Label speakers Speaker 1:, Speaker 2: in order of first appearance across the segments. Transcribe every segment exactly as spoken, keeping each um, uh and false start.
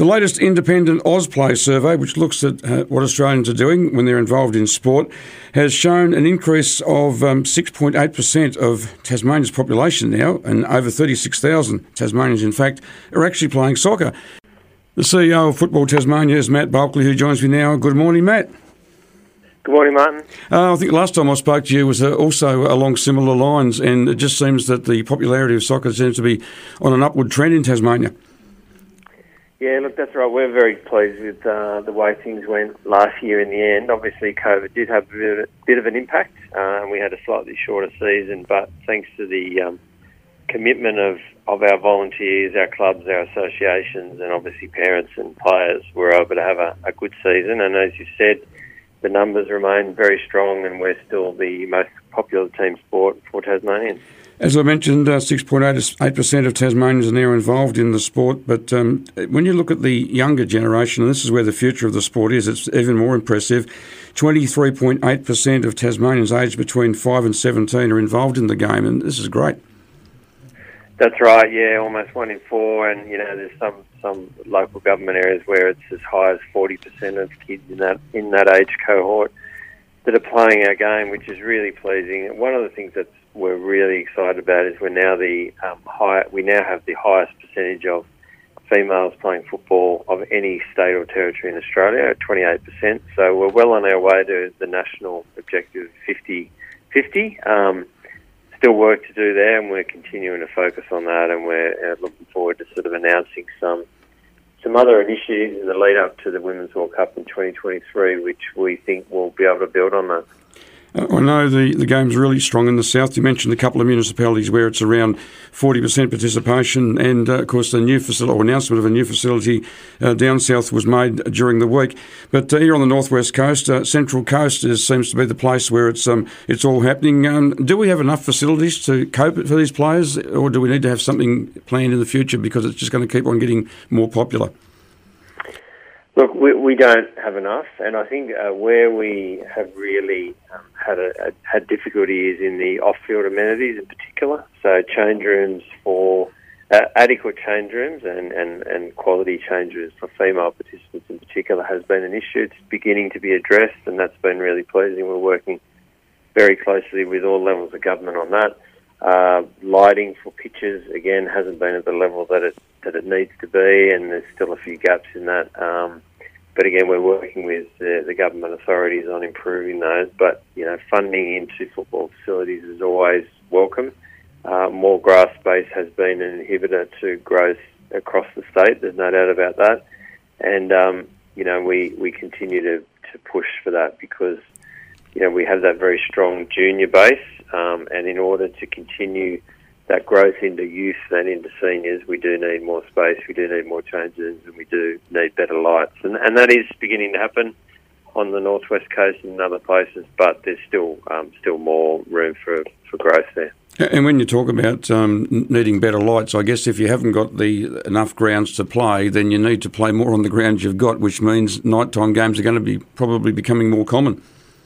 Speaker 1: The latest independent AusPlay survey, which looks at uh, what Australians are doing when they're involved in sport, has shown an increase of um, six point eight percent of Tasmania's population now, and over thirty-six thousand Tasmanians, in fact, are actually playing soccer. The C E O of Football Tasmania is Matt Bulkley, who joins me now. Good morning, Matt.
Speaker 2: Good morning, Martin.
Speaker 1: Uh, I think last time I spoke to you was uh, also along similar lines, and it just seems that the popularity of soccer seems to be on an upward trend in Tasmania.
Speaker 2: Yeah, look, that's right. We're very pleased with uh, the way things went last year in the end. Obviously, COVID did have a bit of, bit of an impact, uh, and we had a slightly shorter season, but thanks to the um, commitment of, of our volunteers, our clubs, our associations, and obviously parents and players, we're able to have a, a good season. And as you said, the numbers remain very strong, and we're still the most popular team sport for Tasmanians. As
Speaker 1: I mentioned, uh, six point eight percent of Tasmanians are now involved in the sport, but um, when you look at the younger generation, and this is where the future of the sport is, it's even more impressive. twenty-three point eight percent of Tasmanians aged between five and seventeen are involved in the game, and this is great.
Speaker 2: That's right, yeah, almost one in four, and you know, there's some, some local government areas where it's as high as forty percent of kids in that in that age cohort that are playing our game, which is really pleasing. One of the things that we're really excited about is we're now the um, high, we now have the highest percentage of females playing football of any state or territory in Australia at twenty-eight percent. So we're well on our way to the national objective fifty fifty. Um, still work to do there, and we're continuing to focus on that, and we're uh, looking forward to sort of announcing some some other initiatives in the lead up to the Women's World Cup in twenty twenty-three, which we think will be able to build on that.
Speaker 1: I know the, the game's really strong in the south. You mentioned a couple of municipalities where it's around forty percent participation, and uh, of course the new facility, or announcement of a new facility uh, down south was made during the week. But uh, here on the northwest coast, uh, Central Coast is, seems to be the place where it's um, it's all happening. Um, do we have enough facilities to cope for these players, or do we need to have something planned in the future because it's just going to keep on getting more popular?
Speaker 2: Look, we, we don't have enough, and I think uh, where we have really um, had a, a, had difficulty is in the off-field amenities in particular. So change rooms for uh, adequate change rooms and, and, and quality change rooms for female participants in particular has been an issue. It's beginning to be addressed, and that's been really pleasing. We're working very closely with all levels of government on that. Uh, lighting for pitches, again, hasn't been at the level that it that it needs to be, and there's still a few gaps in that. Um, but again, we're working with the, the government authorities on improving those. But, you know, funding into football facilities is always welcome. Uh, more grass space has been an inhibitor to growth across the state, there's no doubt about that. And, um, you know, we, we continue to, to push for that because, you know, we have that very strong junior base, um, and in order to continue that growth into youth and into seniors, we do need more space, we do need more changes, and we do need better lights. And, and that is beginning to happen on the northwest coast and in other places, but there's still um, still more room for, for growth there.
Speaker 1: And when you talk about um, needing better lights, I guess if you haven't got the enough grounds to play, then you need to play more on the grounds you've got, which means nighttime games are going to be probably becoming more common.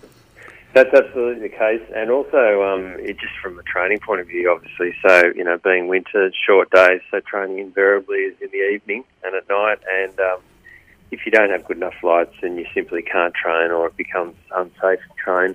Speaker 2: That's absolutely the case, and also um, it just from a training point of view, obviously. So, you know, being winter, short days, so training invariably is in the evening and at night, and um, if you don't have good enough lights, then you simply can't train, or it becomes unsafe to train.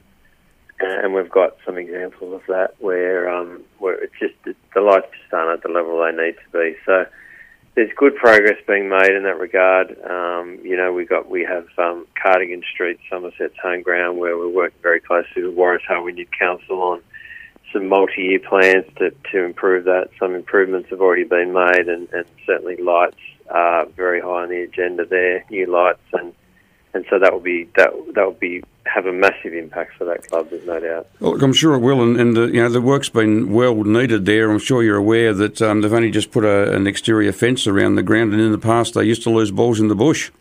Speaker 2: And we've got some examples of that where um, where it's just the lights just aren't at the level they need to be. So there's good progress being made in that regard. Um, you know, we got we have um, Cardigan Street, Somerset's home ground, where we're working very closely with Waratah Wynyard Council on some multi-year plans to, to improve that. Some improvements have already been made, and, and certainly lights are very high on the agenda there, new lights, and and so that will be that that will be have a massive impact for that club, there's no doubt.
Speaker 1: Well, I'm sure it will, and, and uh, you know the work's been well needed there. I'm sure you're aware that um, they've only just put a, an exterior fence around the ground, and in the past they used to lose balls in the bush.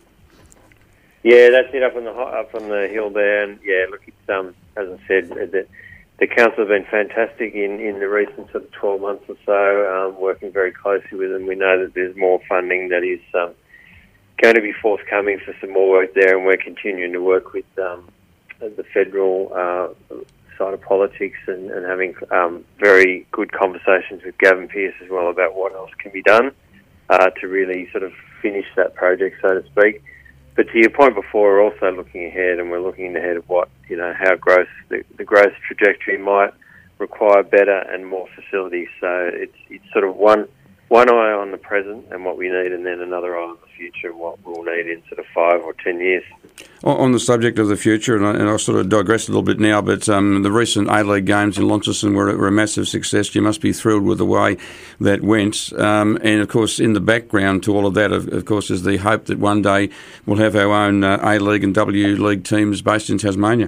Speaker 2: Yeah, that's it up on the up on the hill there, and yeah, look, it's um as I said, the, the council have been fantastic in, in the recent sort of twelve months or so, um, working very closely with them. We know that there's more funding that is um, going to be forthcoming for some more work there, and we're continuing to work with um, the federal uh, side of politics and, and having um, very good conversations with Gavin Pearce as well about what else can be done uh, to really sort of finish that project, so to speak. But to your point before, we're also looking ahead, and we're looking ahead of what, you know, how growth, the, the growth trajectory might require better and more facilities. So it's it's sort of one one eye on the present and what we need, and then another eye on the future, what we'll need in sort of five or ten years.
Speaker 1: On the subject of the future, and I, and I sort of digress a little bit now, but um, the recent A-League games in Launceston were, were a massive success. You must be thrilled with the way that went. Um, and, of course, in the background to all of that, of, of course, is the hope that one day we'll have our own uh, A-League and W-League teams based in Tasmania.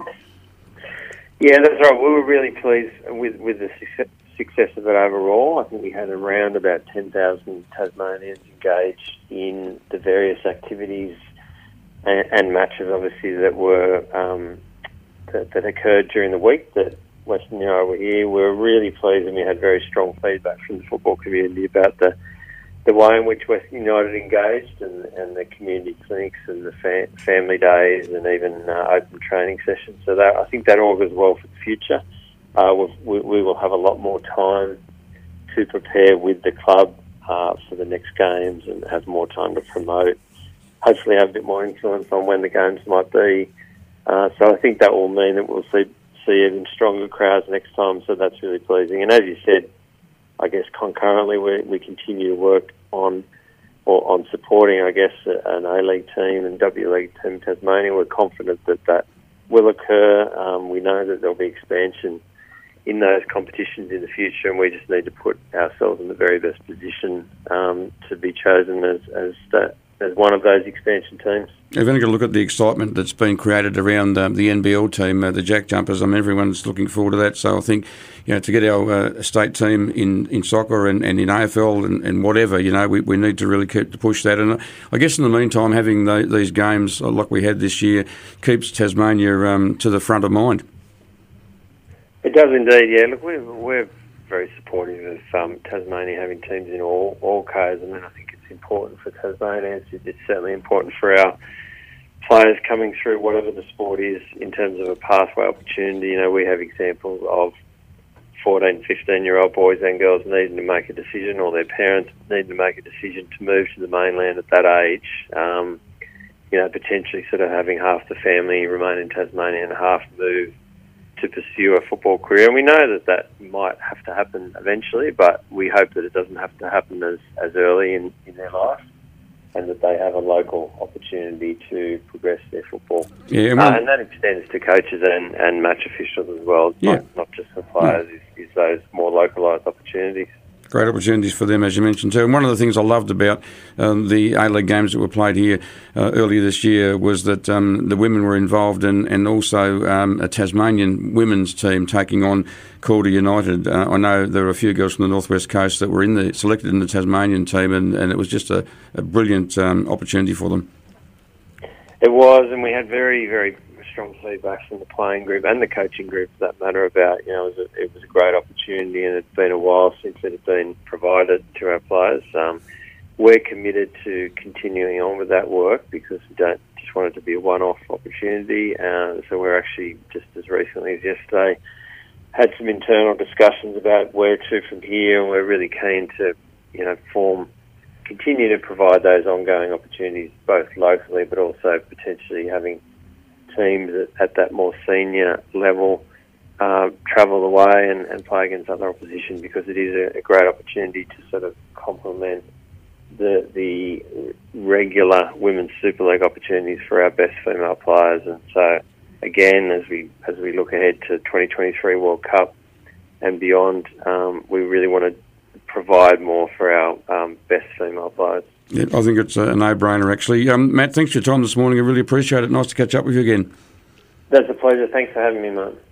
Speaker 2: Yeah, that's right. We were really pleased with, with the success, success of it overall. I think we had around about ten thousand Tasmanians engaged in the various activities and, and matches, obviously, that were um, that, that occurred during the week that Western Yarra were here. We were really pleased, and we had very strong feedback from the football community about the the way in which Western United engaged, and, and the community clinics and the fa- family days, and even uh, open training sessions. So that, I think that augurs well for the future. Uh, we, we will have a lot more time to prepare with the club uh, for the next games, and have more time to promote. Hopefully have a bit more influence on when the games might be. Uh, so I think that will mean that we'll see see even stronger crowds next time, so that's really pleasing. And as you said, I guess concurrently we, we continue to work on or on supporting, I guess, an A-League team and W-League team in Tasmania. We're confident that that will occur. Um, we know that there'll be expansion in those competitions in the future, and we just need to put ourselves in the very best position um, to be chosen as as, that, as one of those expansion teams.
Speaker 1: You've only got to look at the excitement that's been created around um, the N B L team, uh, the Jack Jumpers. I mean, everyone's looking forward to that. So I think, you know, to get our uh, state team in, in soccer and, and in A F L and, and whatever, you know, we, we need to really keep to push that. And I guess in the meantime, having the, these games like we had this year keeps Tasmania um, to the front of mind.
Speaker 2: It does indeed, yeah. Look, we're, we're very supportive of um, Tasmania having teams in all, all codes. I mean, I think it's important for Tasmania. It's, it's certainly important for our players coming through whatever the sport is in terms of a pathway opportunity. You know, we have examples of fourteen, fifteen-year-old boys and girls needing to make a decision, or their parents needing to make a decision to move to the mainland at that age. Um, you know, potentially sort of having half the family remain in Tasmania and half move to pursue a football career. And we know that that might have to happen eventually, but we hope that it doesn't have to happen as, as early in, in their life, and that they have a local opportunity to progress their football. Yeah, uh, and that extends to coaches and, and match officials as well. It's yeah. not, not just for players, yeah. is, is those more localised opportunities.
Speaker 1: Great opportunities for them, as you mentioned too. And one of the things I loved about um, the A-League games that were played here uh, earlier this year was that um, the women were involved, in, and also um, a Tasmanian women's team taking on Calder United. Uh, I know there were a few girls from the Northwest Coast that were in the selected in the Tasmanian team, and, and it was just a, a brilliant um, opportunity for them.
Speaker 2: It was, and we had very, very strong feedback from the playing group and the coaching group, for that matter, about, you know, it was a, it was a great opportunity, and it's been a while since it had been provided to our players. Um, we're committed to continuing on with that work, because we don't just want it to be a one-off opportunity. Uh, so we're actually, just as recently as yesterday, had some internal discussions about where to from here, and we're really keen to, you know, form, continue to provide those ongoing opportunities, both locally but also potentially having teams at, at that more senior level uh, travel away and, and play against other opposition, because it is a, a great opportunity to sort of complement the the regular Women's Super League opportunities for our best female players. And so, again, as we as we look ahead to twenty twenty-three World Cup and beyond, um, we really want to provide more for our um, best female players.
Speaker 1: Yeah, I think it's a no-brainer, actually. Um, Matt, thanks for your time this morning. I really appreciate it. Nice to catch up with you again.
Speaker 2: That's a pleasure. Thanks for having me, mate.